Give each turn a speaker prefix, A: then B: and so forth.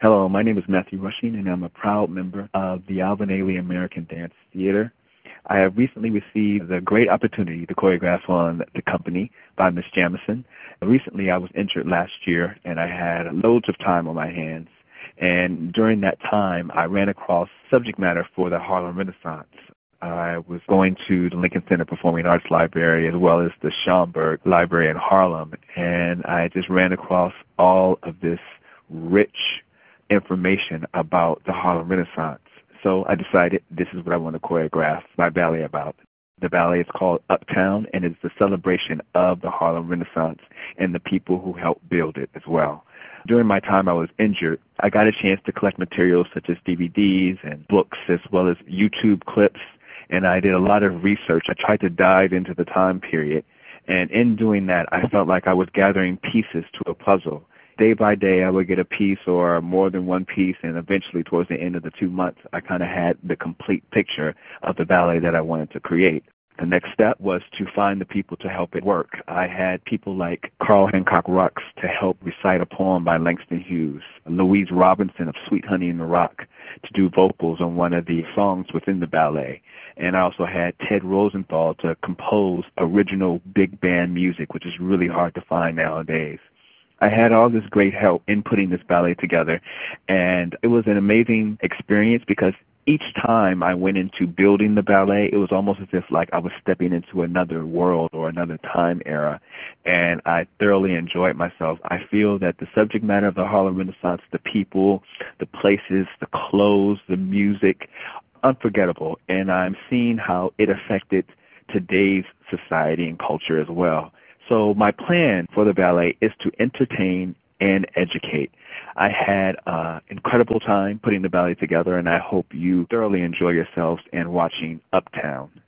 A: Hello, my name is Matthew Rushing, and I'm a proud member of the Alvin Ailey American Dance Theater. I have recently received the great opportunity to choreograph on The Company by Miss Jamison. Recently, I was injured last year, and I had loads of time on my hands. And during that time, I ran across subject matter for the Harlem Renaissance. I was going to the Lincoln Center Performing Arts Library as well as the Schomburg Library in Harlem, and I just ran across all of this rich information about the Harlem Renaissance. So I decided this is what I want to choreograph my ballet about. The ballet is called Uptown, and it's the celebration of the Harlem Renaissance and the people who helped build it as well. During my time I was injured, I got a chance to collect materials such as DVDs and books as well as YouTube clips, and I did a lot of research. I tried to dive into the time period, and in doing that, I felt like I was gathering pieces to a puzzle. Day by day, I would get a piece or more than one piece, and eventually towards the end of the 2 months, I kind of had the complete picture of the ballet that I wanted to create. The next step was to find the people to help it work. I had people like Carl Hancock Rux to help recite a poem by Langston Hughes, Louise Robinson of Sweet Honey in the Rock to do vocals on one of the songs within the ballet. And I also had Ted Rosenthal to compose original big band music, which is really hard to find nowadays. I had all this great help in putting this ballet together, and it was an amazing experience because each time I went into building the ballet, it was almost as if like I was stepping into another world or another time era, and I thoroughly enjoyed myself. I feel that the subject matter of the Harlem Renaissance, the people, the places, the clothes, the music, unforgettable, and I'm seeing how it affected today's society and culture as well. So my plan for the ballet is to entertain and educate. I had an incredible time putting the ballet together, and I hope you thoroughly enjoy yourselves and watching Uptown.